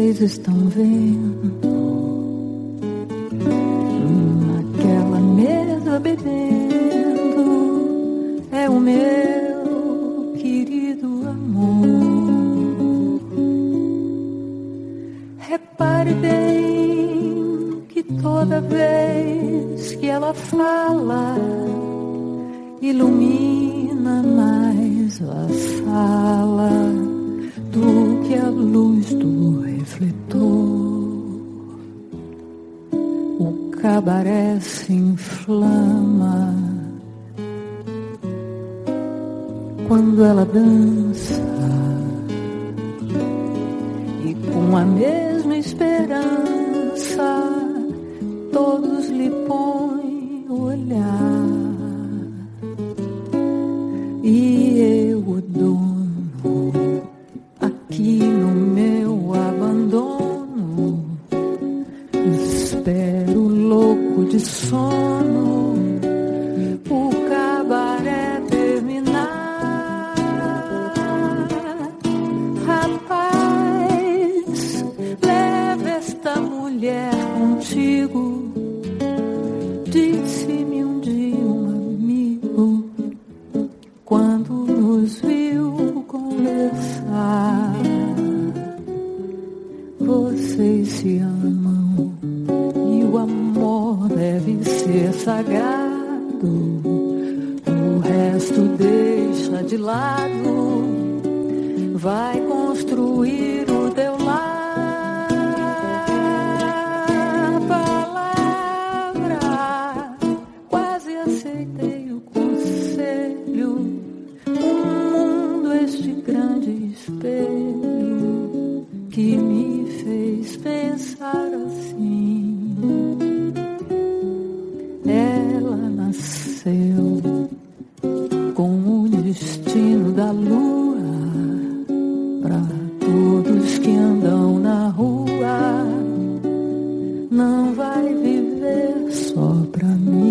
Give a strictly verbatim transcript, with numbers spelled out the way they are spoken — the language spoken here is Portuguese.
vocês estão vendo, naquela mesa bebendo, é o meu querido amor. Repare bem que toda vez que ela fala, ilumina mais a sala do que a luz do refletor. O cabaré se inflama quando ela dança, e com a mesma esperança todos lhe põem o olhar. E eu, o dono, aqui no meu abandono, espero louco de sono o cabaré terminar. Rapaz, leva esta mulher contigo, disse-me um dia um amigo, quando nos viu conversar. Vocês se amam e o amor deve ser sagrado, o resto deixa de lado, vai construir o teu lar. Palavra, quase aceitei o conselho, um mundo, este grande espelho que me fez pensar assim. Ela nasceu com o destino da lua, pra todos que andam na rua, não vai viver só pra mim.